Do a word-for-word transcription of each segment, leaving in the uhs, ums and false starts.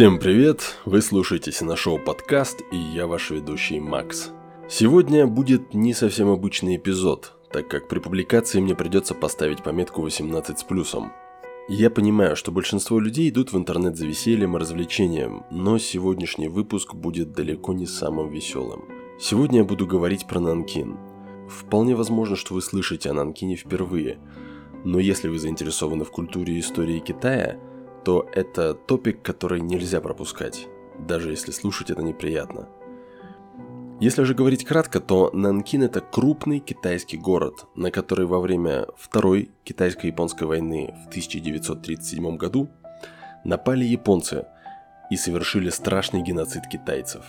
Всем привет! Вы слушаете Синошоу подкаст, и я ваш ведущий Макс. Сегодня будет не совсем обычный эпизод, так как при публикации мне придется поставить пометку восемнадцать с плюсом. Я понимаю, что большинство людей идут в интернет за весельем и развлечением, но сегодняшний выпуск будет далеко не самым веселым. Сегодня я буду говорить про Нанкин. Вполне возможно, что вы слышите о Нанкине впервые, но если вы заинтересованы в культуре и истории Китая, то это топик, который нельзя пропускать, даже если слушать это неприятно. Если же говорить кратко, то Нанкин – это крупный китайский город, на который во время Второй китайско-японской войны в тысяча девятьсот тридцать седьмом году напали японцы и совершили страшный геноцид китайцев.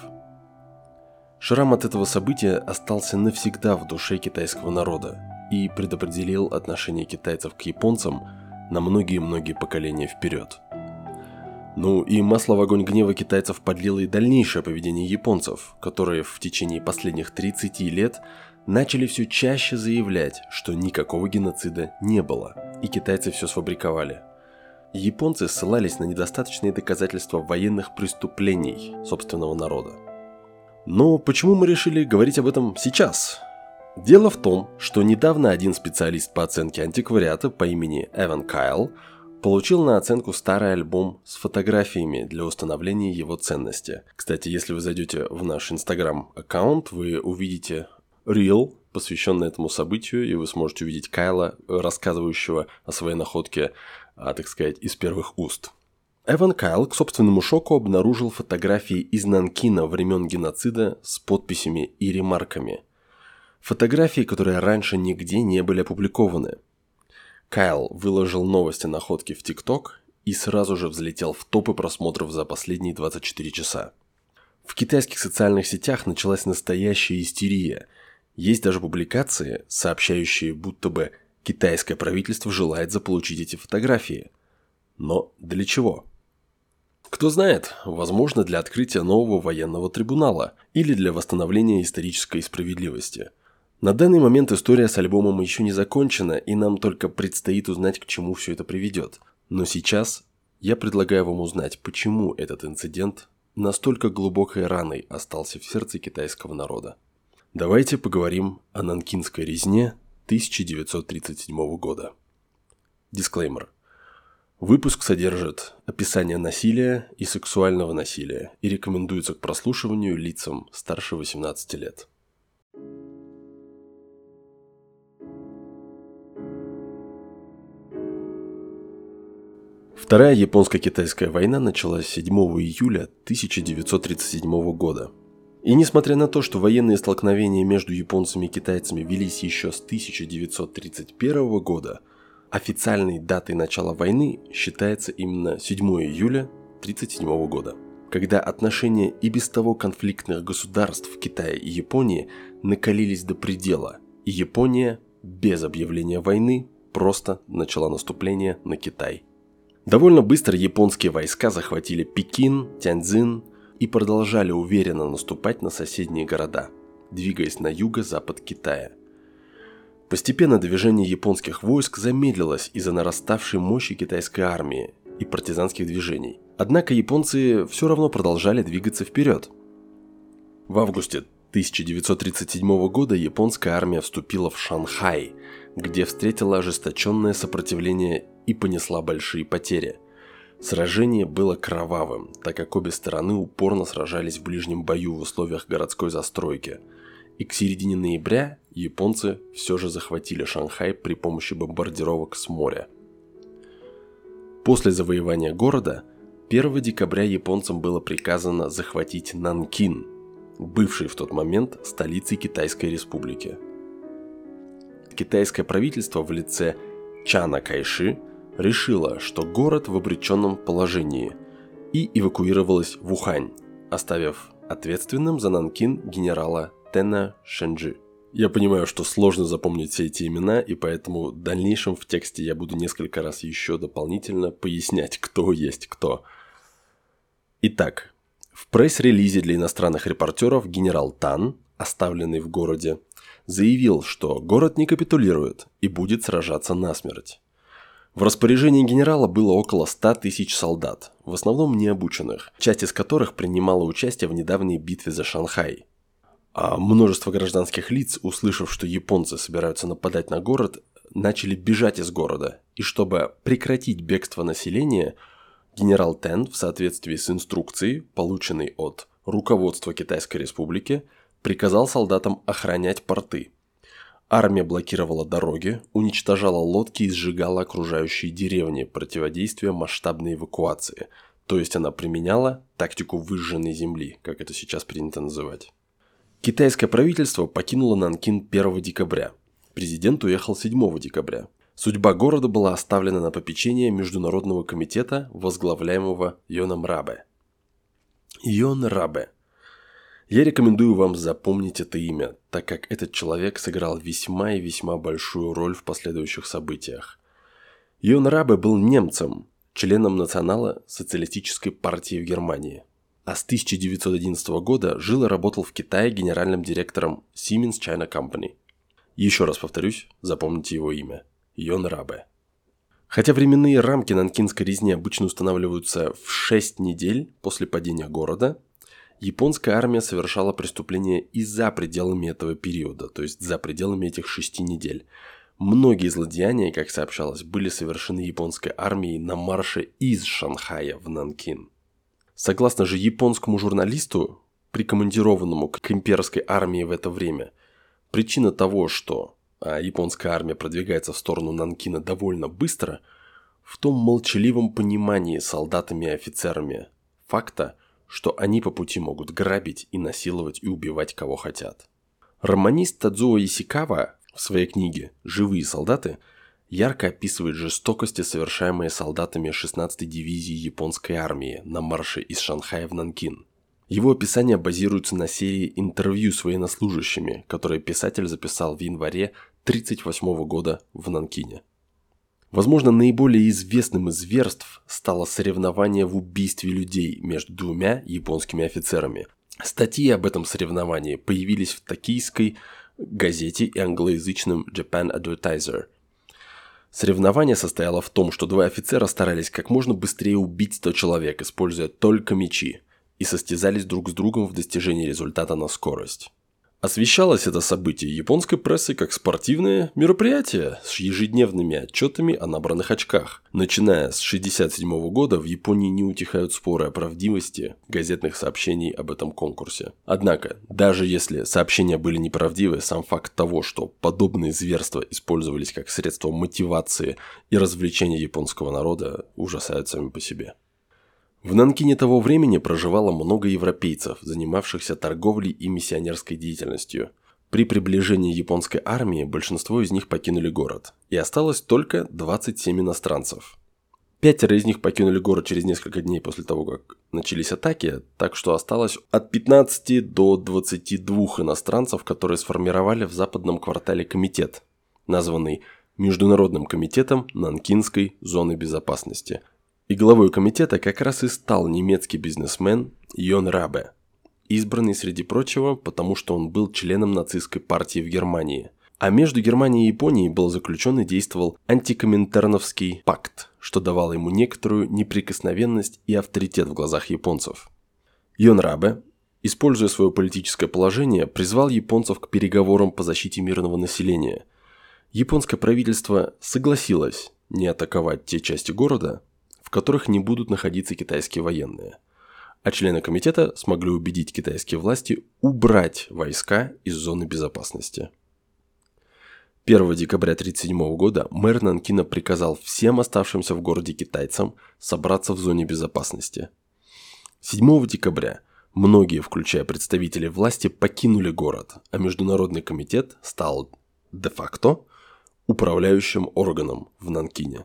Шрам от этого события остался навсегда в душе китайского народа и предопределил отношение китайцев к японцам на многие-многие поколения вперед. Ну и масло в огонь гнева китайцев подлило и дальнейшее поведение японцев, которые в течение последних тридцати лет начали все чаще заявлять, что никакого геноцида не было, и китайцы все сфабриковали. Японцы ссылались на недостаточные доказательства военных преступлений собственного народа. Но почему мы решили говорить об этом сейчас? Дело в том, что недавно один специалист по оценке антиквариата по имени Эван Кайл получил на оценку старый альбом с фотографиями для установления его ценности. Кстати, если вы зайдете в наш Instagram-аккаунт, вы увидите рил, посвященный этому событию, и вы сможете увидеть Кайла, рассказывающего о своей находке, а, так сказать, из первых уст. Эван Кайл к собственному шоку обнаружил фотографии из Нанкина времен геноцида с подписями и ремарками. Фотографии, которые раньше нигде не были опубликованы. Кайл выложил новости находки в ТикТок и сразу же взлетел в топы просмотров за последние двадцать четыре часа. В китайских социальных сетях началась настоящая истерия. Есть даже публикации, сообщающие, будто бы китайское правительство желает заполучить эти фотографии. Но для чего? Кто знает, возможно, для открытия нового военного трибунала или для восстановления исторической справедливости. На данный момент история с альбомом еще не закончена, и нам только предстоит узнать, к чему все это приведет. Но сейчас я предлагаю вам узнать, почему этот инцидент настолько глубокой раной остался в сердце китайского народа. Давайте поговорим о Нанкинской резне тысяча девятьсот тридцать седьмого года. Дисклеймер. Выпуск содержит описание насилия и сексуального насилия и рекомендуется к прослушиванию лицам старше восемнадцати лет. Вторая японско-китайская война началась седьмого июля тысяча девятьсот тридцать седьмого года. И несмотря на то, что военные столкновения между японцами и китайцами велись еще с тысяча девятьсот тридцать первого года, официальной датой начала войны считается именно седьмого июля тысяча девятьсот тридцать седьмого года, когда отношения и без того конфликтных государств Китая и Японии накалились до предела, и Япония без объявления войны просто начала наступление на Китай. Довольно быстро японские войска захватили Пекин, Тяньцзин и продолжали уверенно наступать на соседние города, двигаясь на юго-запад Китая. Постепенно движение японских войск замедлилось из-за нараставшей мощи китайской армии и партизанских движений. Однако японцы все равно продолжали двигаться вперед. В августе тысяча девятьсот тридцать седьмого года японская армия вступила в Шанхай, где встретила ожесточенное сопротивление и понесла большие потери. Сражение было кровавым, так как обе стороны упорно сражались в ближнем бою в условиях городской застройки. И к середине ноября японцы все же захватили Шанхай при помощи бомбардировок с моря. После завоевания города первого декабря японцам было приказано захватить Нанкин, бывший в тот момент столицей Китайской республики. Китайское правительство в лице Чана Кайши решило, что город в обреченном положении, и эвакуировалось в Ухань, оставив ответственным за Нанкин генерала Тэна Шэньджи. Я понимаю, что сложно запомнить все эти имена, и поэтому в дальнейшем в тексте я буду несколько раз еще дополнительно пояснять, кто есть кто. Итак, в пресс-релизе для иностранных репортеров генерал Тан, оставленный в городе, заявил, что город не капитулирует и будет сражаться насмерть. В распоряжении генерала было около ста тысяч солдат, в основном необученных, часть из которых принимала участие в недавней битве за Шанхай. А множество гражданских лиц, услышав, что японцы собираются нападать на город, начали бежать из города, и чтобы прекратить бегство населения, генерал Тен в соответствии с инструкцией, полученной от руководства Китайской Республики, приказал солдатам охранять порты. Армия блокировала дороги, уничтожала лодки и сжигала окружающие деревни, противодействуя масштабной эвакуации, то есть она применяла тактику выжженной земли, как это сейчас принято называть. Китайское правительство покинуло Нанкин первого декабря. Президент уехал седьмого декабря. Судьба города была оставлена на попечение Международного комитета, возглавляемого Йоном Рабе. Йон Рабе. Я рекомендую вам запомнить это имя, так как этот человек сыграл весьма и весьма большую роль в последующих событиях. Йон Рабе был немцем, членом Национал-социалистической партии в Германии. А с тысяча девятьсот одиннадцатого года жил и работал в Китае генеральным директором Siemens China Company. Еще раз повторюсь, запомните его имя. Йон Рабе. Хотя временные рамки нанкинской резни обычно устанавливаются в шесть недель после падения города, японская армия совершала преступления и за пределами этого периода, то есть за пределами этих шести недель. Многие злодеяния, как сообщалось, были совершены японской армией на марше из Шанхая в Нанкин. Согласно же японскому журналисту, прикомандированному к имперской армии в это время, причина того, что японская армия продвигается в сторону Нанкина довольно быстро, в том молчаливом понимании солдатами и офицерами факта, что они по пути могут грабить и насиловать и убивать кого хотят. Романист Тадзуо Исикава в своей книге «Живые солдаты» ярко описывает жестокости, совершаемые солдатами шестнадцатой дивизии японской армии на марше из Шанхая в Нанкин. Его описание базируется на серии интервью с военнослужащими, которые писатель записал в январе тысяча девятьсот тридцать восьмого года в Нанкине. Возможно, наиболее известным из зверств стало соревнование в убийстве людей между двумя японскими офицерами. Статьи об этом соревновании появились в токийской газете и англоязычном Japan Advertiser. Соревнование состояло в том, что два офицера старались как можно быстрее убить сто человек, используя только мечи, и состязались друг с другом в достижении результата на скорость. Освещалось это событие японской прессой как спортивное мероприятие с ежедневными отчетами о набранных очках. Начиная с шестьдесят седьмого года в Японии не утихают споры о правдивости газетных сообщений об этом конкурсе. Однако, даже если сообщения были неправдивы, сам факт того, что подобные зверства использовались как средство мотивации и развлечения японского народа, ужасает сами по себе. В Нанкине того времени проживало много европейцев, занимавшихся торговлей и миссионерской деятельностью. При приближении японской армии большинство из них покинули город, и осталось только двадцать семь иностранцев. Пятеро из них покинули город через несколько дней после того, как начались атаки, так что осталось от пятнадцати до двадцати двух иностранцев, которые сформировали в западном квартале комитет, названный Международным комитетом Нанкинской зоны безопасности. И главой комитета как раз и стал немецкий бизнесмен Йон Рабе, избранный, среди прочего, потому что он был членом нацистской партии в Германии. А между Германией и Японией был заключен и действовал антикоминтерновский пакт, что давало ему некоторую неприкосновенность и авторитет в глазах японцев. Йон Рабе, используя свое политическое положение, призвал японцев к переговорам по защите мирного населения. Японское правительство согласилось не атаковать те части города, в которых не будут находиться китайские военные, а члены комитета смогли убедить китайские власти убрать войска из зоны безопасности. первого декабря тысяча девятьсот тридцать седьмого года мэр Нанкина приказал всем оставшимся в городе китайцам собраться в зоне безопасности. седьмого декабря многие, включая представителей власти, покинули город, а Международный комитет стал де-факто управляющим органом в Нанкине.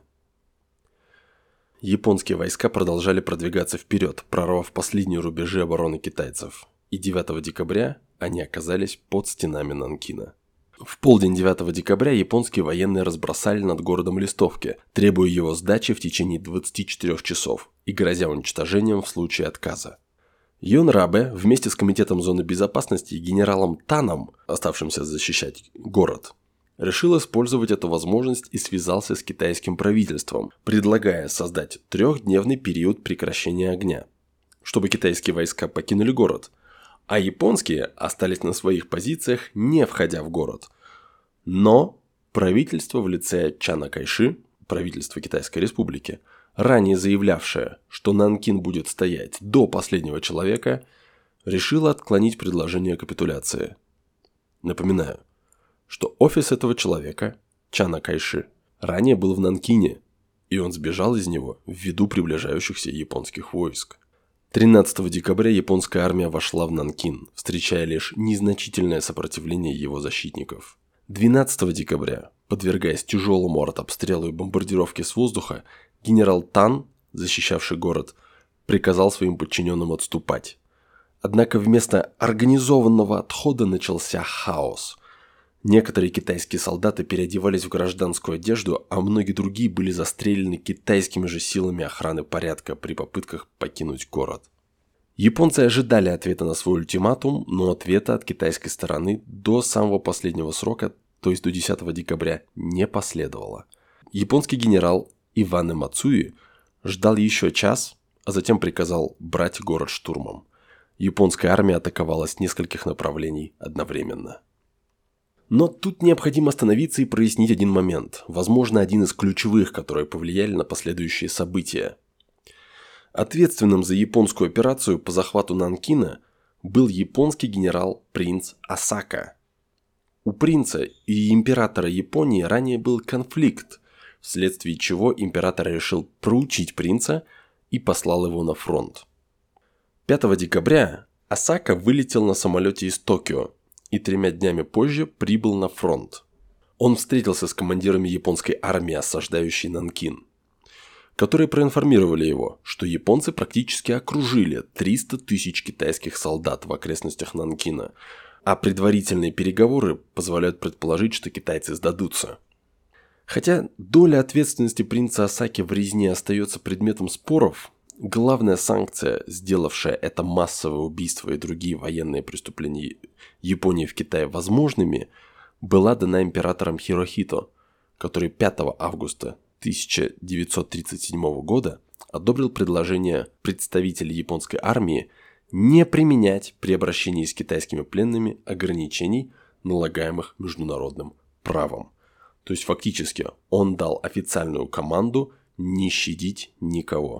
Японские войска продолжали продвигаться вперед, прорвав последние рубежи обороны китайцев, и девятого декабря они оказались под стенами Нанкина. В полдень девятого декабря японские военные разбросали над городом листовки, требуя его сдачи в течение двадцати четырёх часов и грозя уничтожением в случае отказа. Йон Рабе вместе с комитетом зоны безопасности и генералом Таном, оставшимся защищать город, решил использовать эту возможность и связался с китайским правительством, предлагая создать трехдневный период прекращения огня, чтобы китайские войска покинули город, а японские остались на своих позициях, не входя в город. Но правительство в лице Чана Кайши, правительство Китайской Республики, ранее заявлявшее, что Нанкин будет стоять до последнего человека, решило отклонить предложение капитуляции. Напоминаю, что офис этого человека, Чана Кайши, ранее был в Нанкине, и он сбежал из него ввиду приближающихся японских войск. тринадцатого декабря японская армия вошла в Нанкин, встречая лишь незначительное сопротивление его защитников. двенадцатого декабря, подвергаясь тяжелому артобстрелу и бомбардировке с воздуха, генерал Тан, защищавший город, приказал своим подчиненным отступать. Однако вместо организованного отхода начался хаос. Некоторые китайские солдаты переодевались в гражданскую одежду, а многие другие были застрелены китайскими же силами охраны порядка при попытках покинуть город. Японцы ожидали ответа на свой ультиматум, но ответа от китайской стороны до самого последнего срока, то есть до десятого декабря, не последовало. Японский генерал Иване Мацуи ждал еще час, а затем приказал брать город штурмом. Японская армия атаковала с нескольких направлений одновременно. Но тут необходимо остановиться и прояснить один момент, возможно, один из ключевых, которые повлияли на последующие события. Ответственным за японскую операцию по захвату Нанкина был японский генерал принц Асака. У принца и императора Японии ранее был конфликт, вследствие чего император решил проучить принца и послал его на фронт. пятого декабря Асака вылетел на самолете из Токио и тремя днями позже прибыл на фронт. Он встретился с командирами японской армии, осаждающей Нанкин, которые проинформировали его, что японцы практически окружили триста тысяч китайских солдат в окрестностях Нанкина, а предварительные переговоры позволяют предположить, что китайцы сдадутся. Хотя доля ответственности принца Асаки в резне остается предметом споров, главная санкция, сделавшая это массовое убийство и другие военные преступления Японии в Китае возможными, была дана императором Хирохито, который пятого августа тысяча девятьсот тридцать седьмого года одобрил предложение представителей японской армии не применять при обращении с китайскими пленными ограничений, налагаемых международным правом. То есть фактически он дал официальную команду не щадить никого.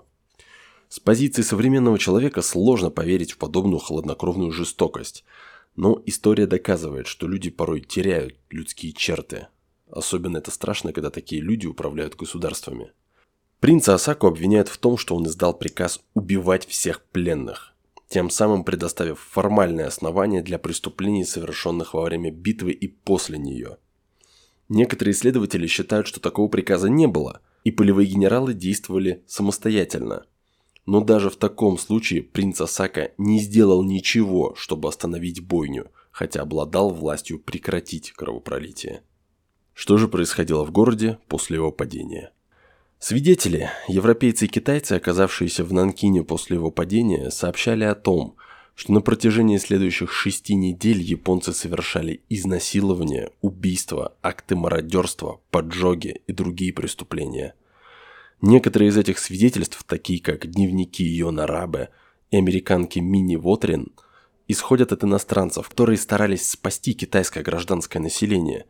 С позиции современного человека сложно поверить в подобную хладнокровную жестокость, но история доказывает, что люди порой теряют людские черты. Особенно это страшно, когда такие люди управляют государствами. Принца Асаку обвиняют в том, что он издал приказ убивать всех пленных, тем самым предоставив формальное основание для преступлений, совершенных во время битвы и после нее. Некоторые исследователи считают, что такого приказа не было, и полевые генералы действовали самостоятельно. Но даже в таком случае принц Асака не сделал ничего, чтобы остановить бойню, хотя обладал властью прекратить кровопролитие. Что же происходило в городе после его падения? Свидетели, европейцы и китайцы, оказавшиеся в Нанкине после его падения, сообщали о том, что на протяжении следующих шести недель японцы совершали изнасилования, убийства, акты мародерства, поджоги и другие преступления. Некоторые из этих свидетельств, такие как дневники Йона Рабе и американки Мини Вотрин, исходят от иностранцев, которые старались спасти китайское гражданское население.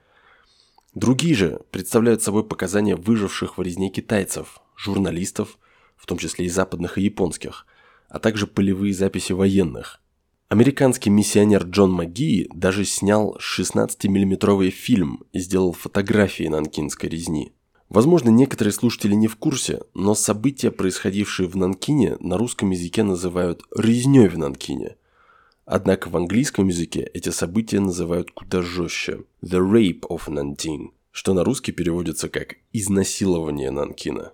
Другие же представляют собой показания выживших в резне китайцев, журналистов, в том числе и западных и японских, а также полевые записи военных. Американский миссионер Джон МакГии даже снял шестнадцатимиллиметровый фильм и сделал фотографии нанкинской резни. Возможно, некоторые слушатели не в курсе, но события, происходившие в Нанкине, на русском языке называют «резнёй в Нанкине». Однако в английском языке эти события называют куда жестче – «the rape of Nanjing», что на русский переводится как «изнасилование Нанкина».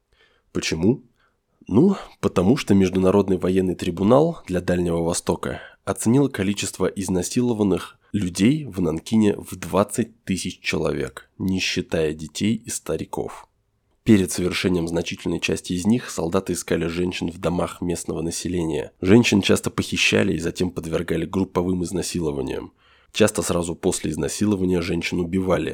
Почему? Ну, потому что Международный военный трибунал для Дальнего Востока оценил количество изнасилованных людей в Нанкине в двадцать тысяч человек, не считая детей и стариков. Перед совершением значительной части из них солдаты искали женщин в домах местного населения. Женщин часто похищали и затем подвергали групповым изнасилованиям. Часто сразу после изнасилования женщин убивали,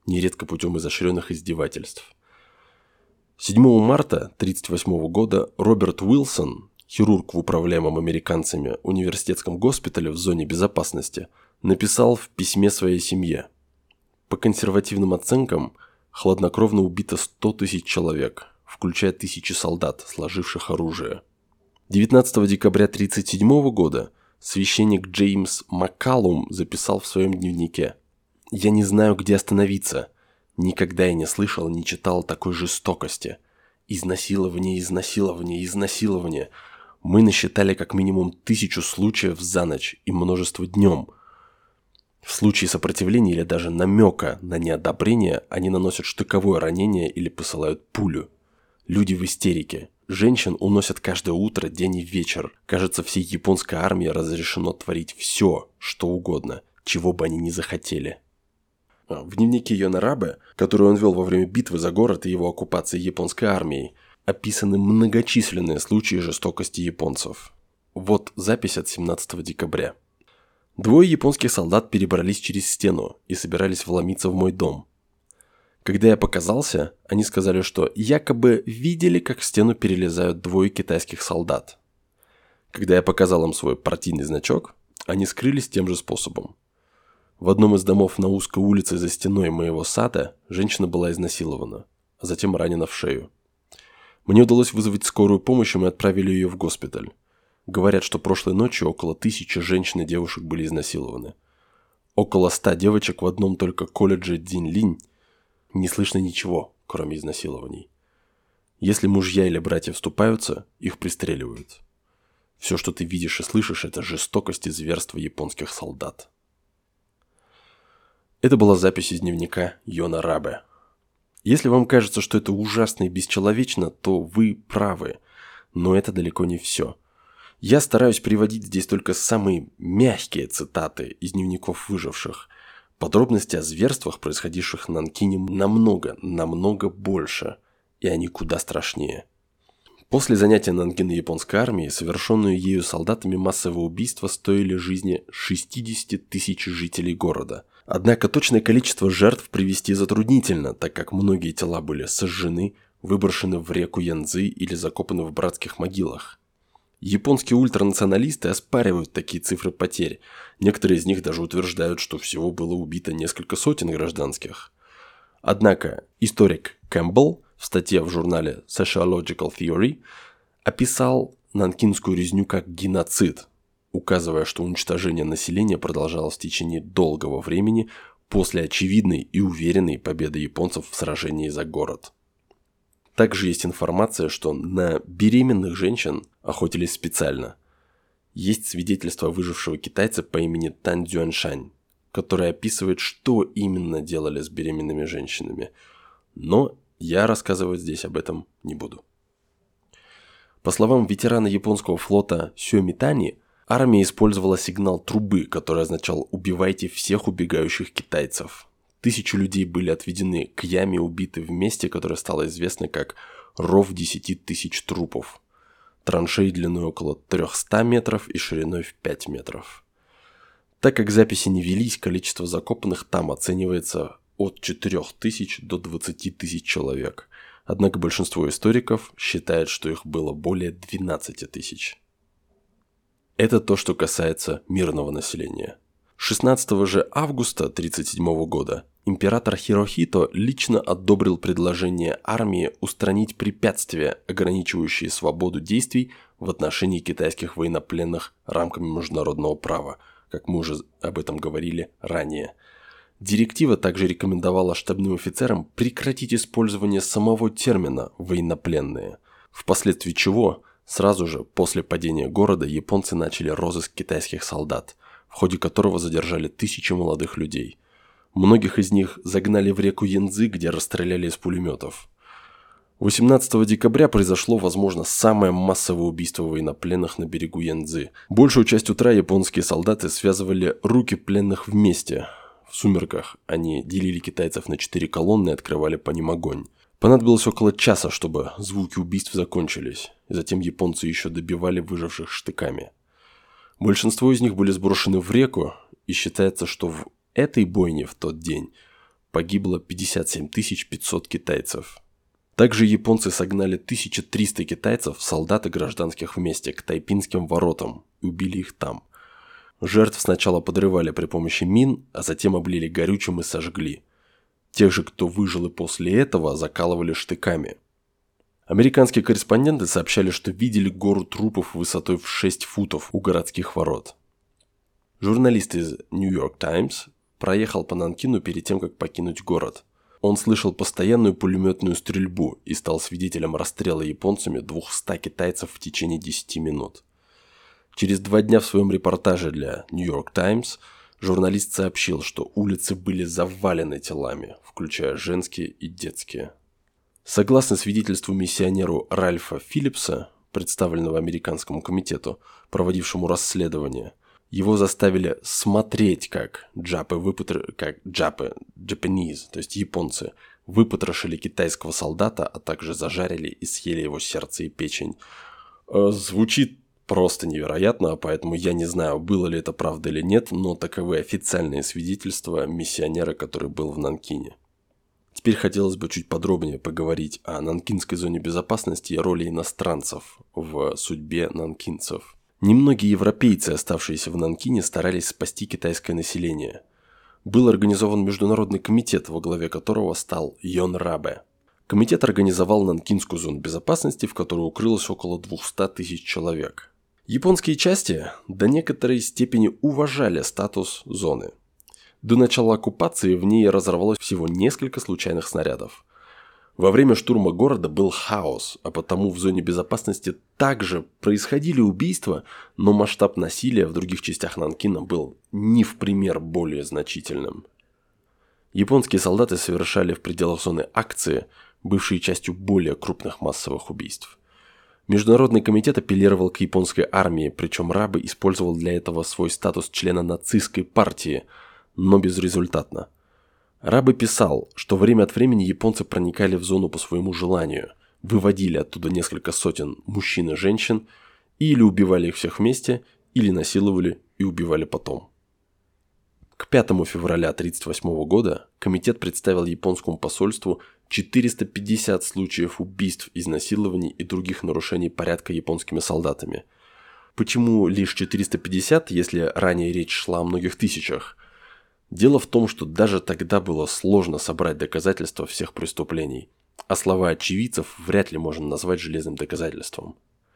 нередко путем изощренных издевательств. седьмого марта тысяча девятьсот тридцать восьмого года Роберт Уилсон, хирург в управляемом американцами университетском госпитале в зоне безопасности, написал в письме своей семье: по консервативным оценкам, хладнокровно убито сто тысяч человек, включая тысячи солдат, сложивших оружие. девятнадцатого декабря тысяча девятьсот тридцать седьмого года священник Джеймс Маккалум записал в своем дневнике: «Я не знаю, где остановиться. Никогда я не слышал, не читал такой жестокости. Изнасилование, изнасилование, изнасилование. Мы насчитали как минимум тысячу случаев за ночь и множество днем. В случае сопротивления или даже намека на неодобрение они наносят штыковое ранение или посылают пулю. Люди в истерике. Женщин уносят каждое утро, день и вечер. Кажется, всей японской армии разрешено творить все, что угодно, чего бы они ни захотели». В дневнике Йонарабе, который он вел во время битвы за город и его оккупации японской армией, описаны многочисленные случаи жестокости японцев. Вот запись от семнадцатого декабря. Двое японских солдат перебрались через стену и собирались вломиться в мой дом. Когда я показался, они сказали, что якобы видели, как в стену перелезают двое китайских солдат. Когда я показал им свой партийный значок, они скрылись тем же способом. В одном из домов на узкой улице за стеной моего сада женщина была изнасилована, а затем ранена в шею. Мне удалось вызвать скорую помощь, и мы отправили ее в госпиталь. Говорят, что прошлой ночью около тысячи женщин и девушек были изнасилованы. Около ста девочек в одном только колледже Дзинлинь. Не слышно ничего, кроме изнасилований. Если мужья или братья вступаются, их пристреливают. Все, что ты видишь и слышишь, это жестокость и зверство японских солдат. Это была запись из дневника Йонарабе. Если вам кажется, что это ужасно и бесчеловечно, то вы правы. Но это далеко не все. Я стараюсь приводить здесь только самые мягкие цитаты из дневников выживших. Подробности о зверствах, происходивших в Нанкине, намного, намного больше. И они куда страшнее. После занятия Нанкина японской армией, совершенные ею солдатами массовые убийства стоили жизни шестидесяти тысяч жителей города. Однако точное количество жертв привести затруднительно, так как многие тела были сожжены, выброшены в реку Янцзы или закопаны в братских могилах. Японские ультранационалисты оспаривают такие цифры потерь. Некоторые из них даже утверждают, что всего было убито несколько сотен гражданских. Однако историк Кэмпбелл в статье в журнале Sociological Theory описал нанкинскую резню как геноцид, указывая, что уничтожение населения продолжалось в течение долгого времени после очевидной и уверенной победы японцев в сражении за город. Также есть информация, что на беременных женщин охотились специально. Есть свидетельство выжившего китайца по имени Тан Цзюаньшань, который описывает, что именно делали с беременными женщинами. Но я рассказывать здесь об этом не буду. По словам ветерана японского флота Сё Митани, армия использовала сигнал трубы, который означал «убивайте всех убегающих китайцев». Тысячи людей были отведены к яме, убиты в месте, которое стало известно как «ров десяти тысяч трупов». Траншеи длиной около трехсот метров и шириной в пять метров. Так как записи не велись, количество закопанных там оценивается от четырёх тысяч до двадцати тысяч человек. Однако большинство историков считает, что их было более двенадцати тысяч. Это то, что касается мирного населения. шестнадцатого же августа тысяча девятьсот тридцать седьмого года император Хирохито лично одобрил предложение армии устранить препятствия, ограничивающие свободу действий в отношении китайских военнопленных рамками международного права, как мы уже об этом говорили ранее. Директива также рекомендовала штабным офицерам прекратить использование самого термина «военнопленные», впоследствии чего сразу же после падения города японцы начали розыск китайских солдат, в ходе которого задержали тысячи молодых людей. Многих из них загнали в реку Янцзы, где расстреляли из пулеметов. восемнадцатого декабря произошло, возможно, самое массовое убийство военнопленных на берегу Янцзы. Большую часть утра японские солдаты связывали руки пленных вместе. В сумерках они делили китайцев на четыре колонны и открывали по ним огонь. Понадобилось около часа, чтобы звуки убийств закончились, и затем японцы еще добивали выживших штыками. Большинство из них были сброшены в реку, и считается, что в этой бойне в тот день погибло пятьдесят семь тысяч пятьсот китайцев. Также японцы согнали тысячу триста китайцев, солдат и гражданских вместе, к Тайпинским воротам и убили их там. Жертв сначала подрывали при помощи мин, а затем облили горючим и сожгли. Тех же, кто выжил и после этого, закалывали штыками. Американские корреспонденты сообщали, что видели гору трупов высотой в шесть футов у городских ворот. Журналист из New York Times проехал по Нанкину перед тем, как покинуть город. Он слышал постоянную пулеметную стрельбу и стал свидетелем расстрела японцами двухсот китайцев в течение десяти минут. Через два дня в своем репортаже для New York Times журналист сообщил, что улицы были завалены телами, включая женские и детские. Согласно свидетельству миссионеру Ральфа Филлипса, представленного Американскому комитету, проводившему расследование, его заставили смотреть, как джапы, выпотр... как джапы, Japanese, то есть японцы, выпотрошили китайского солдата, а также зажарили и съели его сердце и печень. Звучит просто невероятно, поэтому я не знаю, было ли это правда или нет, но таковы официальные свидетельства миссионера, который был в Нанкине. Теперь хотелось бы чуть подробнее поговорить о нанкинской зоне безопасности и роли иностранцев в судьбе нанкинцев. Немногие европейцы, оставшиеся в Нанкине, старались спасти китайское население. Был организован международный комитет, во главе которого стал Йон Рабе. Комитет организовал нанкинскую зону безопасности, в которой укрылось около двухсот тысяч человек. Японские части до некоторой степени уважали статус зоны. До начала оккупации в ней разорвалось всего несколько случайных снарядов. Во время штурма города был хаос, а потому в зоне безопасности также происходили убийства, но масштаб насилия в других частях Нанкина был не в пример более значительным. Японские солдаты совершали в пределах зоны акции, бывшие частью более крупных массовых убийств. Международный комитет апеллировал к японской армии, причем Рабе использовал для этого свой статус члена нацистской партии, но безрезультатно. Рабе писал, что время от времени японцы проникали в зону по своему желанию, выводили оттуда несколько сотен мужчин и женщин, и или убивали их всех вместе, или насиловали и убивали потом. К пятому февраля тысяча девятьсот тридцать восьмого года комитет представил японскому посольству четыреста пятьдесят случаев убийств, изнасилований и других нарушений порядка японскими солдатами. Почему лишь четыреста пятьдесят, если ранее речь шла о многих тысячах? Дело в том, что даже тогда было сложно собрать доказательства всех преступлений, а слова очевидцев вряд ли можно назвать железным доказательством.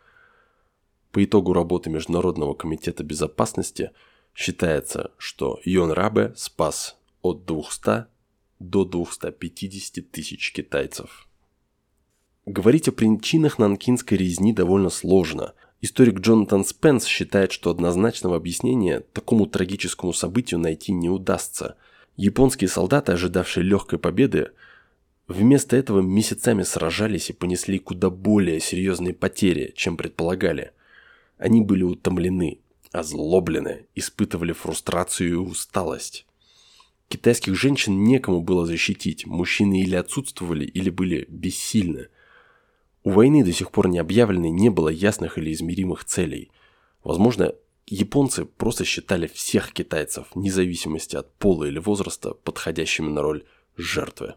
По итогу работы Международного комитета безопасности считается, что Йон Рабе спас от двухсот до двухсот пятидесяти тысяч китайцев. Говорить о причинах нанкинской резни довольно сложно. Историк Джонатан Спенс считает, что однозначного объяснения такому трагическому событию найти не удастся. Японские солдаты, ожидавшие легкой победы, вместо этого месяцами сражались и понесли куда более серьезные потери, чем предполагали. Они были утомлены, озлоблены, испытывали фрустрацию и усталость. Китайских женщин некому было защитить, мужчины или отсутствовали, или были бессильны. У войны, до сих пор не объявленной, не было ясных или измеримых целей. Возможно, японцы просто считали всех китайцев, вне зависимости от пола или возраста, подходящими на роль жертвы.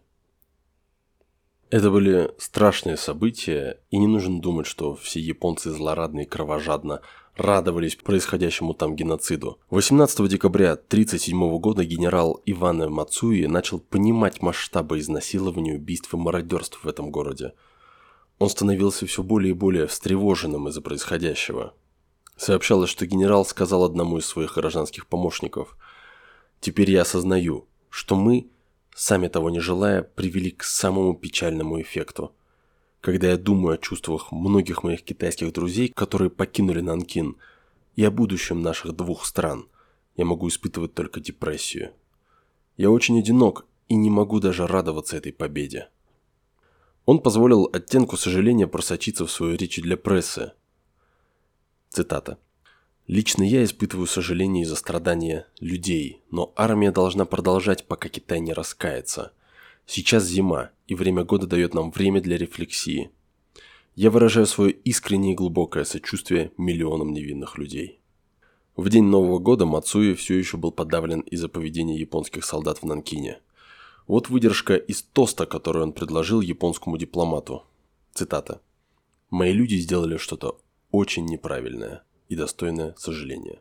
Это были страшные события, и не нужно думать, что все японцы злорадно и кровожадно радовались происходящему там геноциду. восемнадцатого декабря тысяча девятьсот тридцать седьмого года генерал Иване Мацуи начал понимать масштабы изнасилований, убийств и мародерств в этом городе. Он становился все более и более встревоженным из-за происходящего. Сообщалось, что генерал сказал одному из своих гражданских помощников: «Теперь я осознаю, что мы, сами того не желая, привели к самому печальному эффекту. Когда я думаю о чувствах многих моих китайских друзей, которые покинули Нанкин, и о будущем наших двух стран, я могу испытывать только депрессию. Я очень одинок и не могу даже радоваться этой победе». Он позволил оттенку сожаления просочиться в свою речь для прессы. Цитата. «Лично я испытываю сожаление из-за страдания людей, но армия должна продолжать, пока Китай не раскается. Сейчас зима, и время года дает нам время для рефлексии. Я выражаю свое искреннее и глубокое сочувствие миллионам невинных людей». В день Нового года Мацуи все еще был подавлен из-за поведения японских солдат в Нанкине. Вот выдержка из тоста, который он предложил японскому дипломату. Цитата. «Мои люди сделали что-то очень неправильное и достойное сожаления».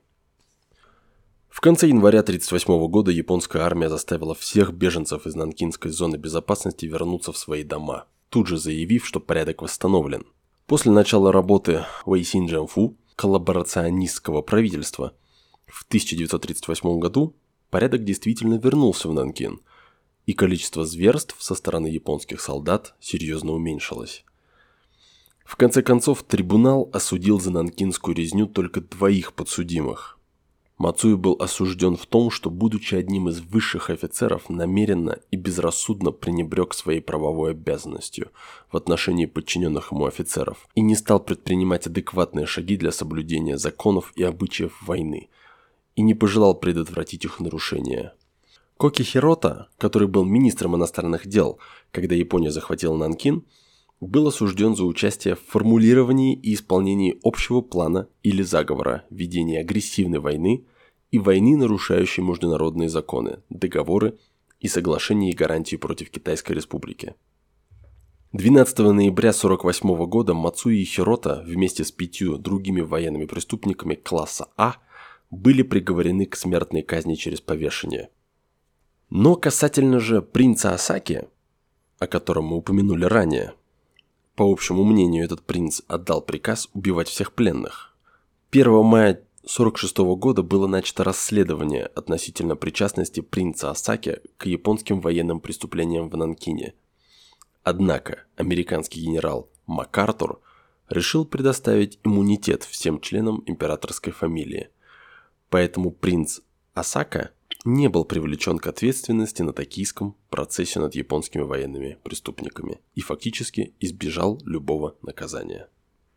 В конце января тысяча девятьсот тридцать восьмого года японская армия заставила всех беженцев из Нанкинской зоны безопасности вернуться в свои дома, тут же заявив, что порядок восстановлен. После начала работы Вэйсинджэнфу, коллаборационистского правительства, в тысяча девятьсот тридцать восьмом году порядок действительно вернулся в Нанкин, и количество зверств со стороны японских солдат серьезно уменьшилось. В конце концов, трибунал осудил за нанкинскую резню только двоих подсудимых. Мацуи был осужден в том, что, будучи одним из высших офицеров, намеренно и безрассудно пренебрег своей правовой обязанностью в отношении подчиненных ему офицеров и не стал предпринимать адекватные шаги для соблюдения законов и обычаев войны, и не пожелал предотвратить их нарушения. Коки Хирота, который был министром иностранных дел, когда Япония захватила Нанкин, был осужден за участие в формулировании и исполнении общего плана или заговора ведения агрессивной войны и войны, нарушающей международные законы, договоры и соглашения и гарантии против Китайской Республики. двенадцатого ноября тысяча девятьсот сорок восьмого года Мацуи и Хирота вместе с пятью другими военными преступниками класса А были приговорены к смертной казни через повешение. Но касательно же принца Асаки, о котором мы упомянули ранее, по общему мнению, этот принц отдал приказ убивать всех пленных. первого мая тысяча девятьсот сорок шестого года было начато расследование относительно причастности принца Асаки к японским военным преступлениям в Нанкине. Однако американский генерал МакАртур решил предоставить иммунитет всем членам императорской фамилии. Поэтому принц Асака не был привлечен к ответственности на токийском процессе над японскими военными преступниками и фактически избежал любого наказания.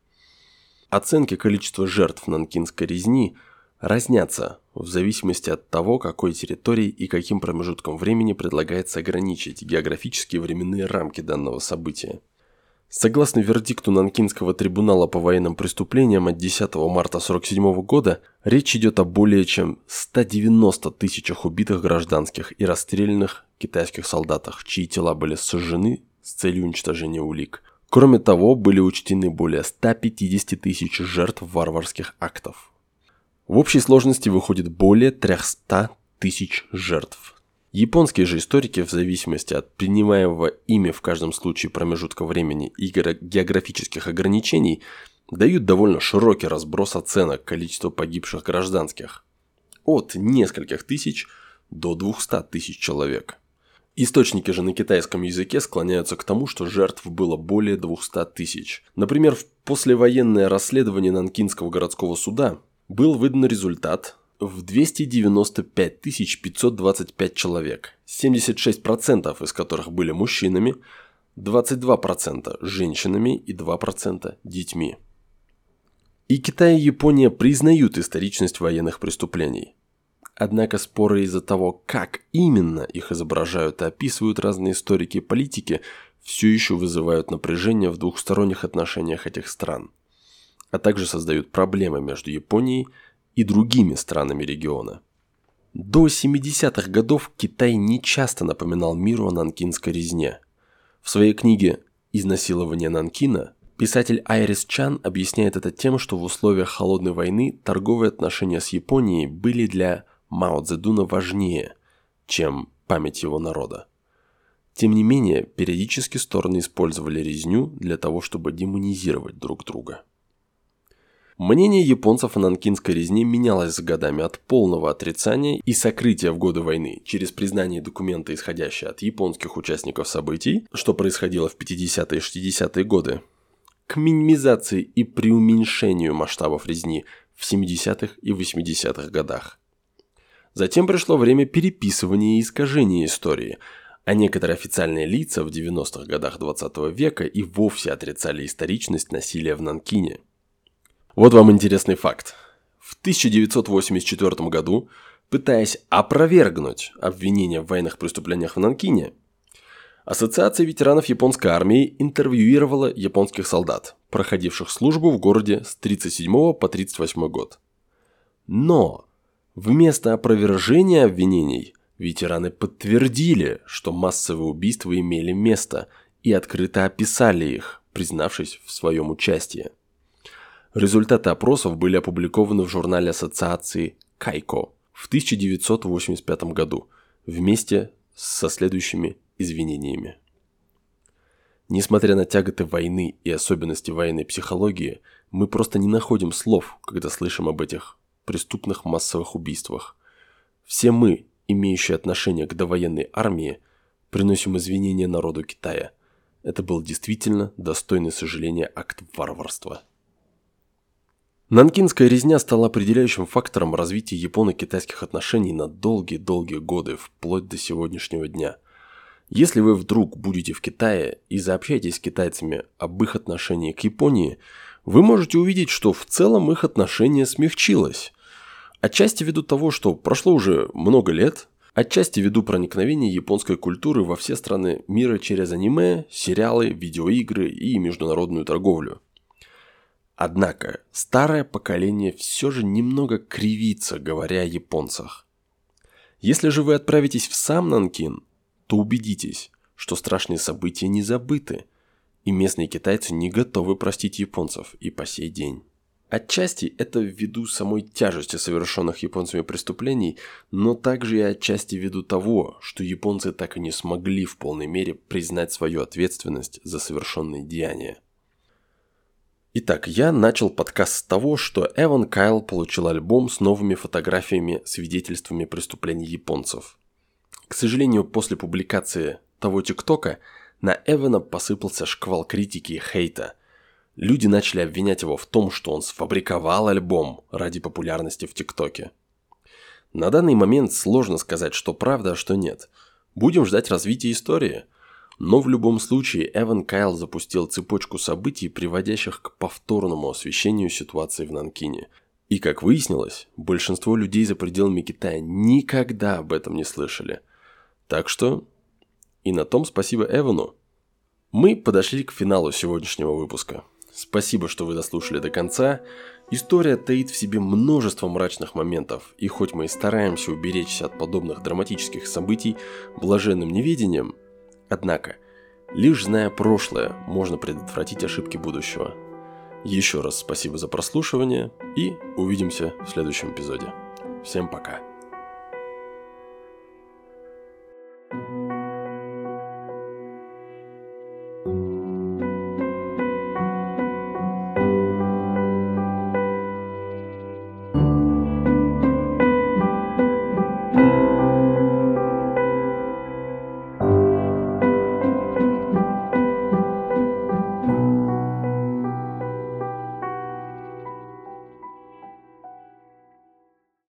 Оценки количества жертв нанкинской резни разнятся в зависимости от того, какой территории и каким промежутком времени предлагается ограничить географические временные рамки данного события. Согласно вердикту Нанкинского трибунала по военным преступлениям от десятого марта тысяча девятьсот сорок седьмого года, речь идет о более чем ста девяноста тысячах убитых гражданских и расстрелянных китайских солдатах, чьи тела были сожжены с целью уничтожения улик. Кроме того, были учтены более ста пятидесяти тысяч жертв варварских актов. В общей сложности выходит более трехсот тысяч жертв. Японские же историки, в зависимости от принимаемого ими в каждом случае промежутка времени и географических ограничений, дают довольно широкий разброс оценок количества погибших гражданских. От нескольких тысяч до двухсот тысяч человек. Источники же на китайском языке склоняются к тому, что жертв было более двухсот тысяч. Например, в послевоенное расследование Нанкинского городского суда был выдан результат в двести девяносто пять тысяч пятьсот двадцать пять человек, семьдесят шесть процентов из которых были мужчинами, двадцать два процента женщинами и два процента детьми. И Китай и Япония признают историчность военных преступлений. Однако споры из-за того, как именно их изображают и описывают разные историки и политики, все еще вызывают напряжение в двухсторонних отношениях этих стран, а также создают проблемы между Японией и другими странами региона. До семидесятых годов Китай нечасто напоминал миру о нанкинской резне. В своей книге «Изнасилование Нанкина» писатель Айрис Чан объясняет это тем, что в условиях холодной войны торговые отношения с Японией были для Мао Цзэдуна важнее, чем память его народа. Тем не менее, периодически стороны использовали резню для того, чтобы демонизировать друг друга. Мнение японцев о нанкинской резне менялось с годами от полного отрицания и сокрытия в годы войны через признание документа, исходящего от японских участников событий, что происходило в пятидесятые и шестидесятые годы, к минимизации и преуменьшению масштабов резни в семидесятых и восьмидесятых годах. Затем пришло время переписывания и искажения истории, а некоторые официальные лица в девяностых годах двадцатого века и вовсе отрицали историчность насилия в Нанкине. Вот вам интересный факт. В тысяча девятьсот восемьдесят четвёртом году, пытаясь опровергнуть обвинения в военных преступлениях в Нанкине, Ассоциация ветеранов японской армии интервьюировала японских солдат, проходивших службу в городе с тридцать седьмого по тридцать восьмой год. Но вместо опровержения обвинений Ветераны подтвердили, что массовые убийства имели место, и открыто описали их, признавшись в своем участии. Результаты опросов были опубликованы в журнале ассоциации Кайко в тысяча девятьсот восемьдесят пятом году вместе со следующими извинениями. Несмотря на тяготы войны и особенности военной психологии, мы просто не находим слов, когда слышим об этих преступных массовых убийствах. Все мы, имеющие отношение к довоенной армии, приносим извинения народу Китая. Это был действительно достойный сожаления акт варварства. Нанкинская резня стала определяющим фактором развития японо-китайских отношений на долгие-долгие годы, вплоть до сегодняшнего дня. Если вы вдруг будете в Китае и заобщаетесь с китайцами об их отношении к Японии, вы можете увидеть, что в целом их отношение смягчилось. Отчасти ввиду того, что прошло уже много лет, отчасти ввиду проникновения японской культуры во все страны мира через аниме, сериалы, видеоигры и международную торговлю. Однако старое поколение все же немного кривится, говоря о японцах. Если же вы отправитесь в сам Нанкин, то убедитесь, что страшные события не забыты, и местные китайцы не готовы простить японцев и по сей день. Отчасти это ввиду самой тяжести совершенных японцами преступлений, но также и отчасти ввиду того, что японцы так и не смогли в полной мере признать свою ответственность за совершенные деяния. Итак, я начал подкаст с того, что Эван Кайл получил альбом с новыми фотографиями, свидетельствами преступлений японцев. К сожалению, после публикации того ТикТока на Эвана посыпался шквал критики и хейта. Люди начали обвинять его в том, что он сфабриковал альбом ради популярности в ТикТоке. На данный момент сложно сказать, что правда, а что нет. Будем ждать развития истории. Но в любом случае Эван Кайл запустил цепочку событий, приводящих к повторному освещению ситуации в Нанкине. И, как выяснилось, большинство людей за пределами Китая никогда об этом не слышали. Так что и на том спасибо Эвану. Мы подошли к финалу сегодняшнего выпуска. Спасибо, что вы дослушали до конца. История таит в себе множество мрачных моментов, и хоть мы и стараемся уберечься от подобных драматических событий блаженным неведением, однако, лишь зная прошлое, можно предотвратить ошибки будущего. Еще раз спасибо за прослушивание и увидимся в следующем эпизоде. Всем пока. thank you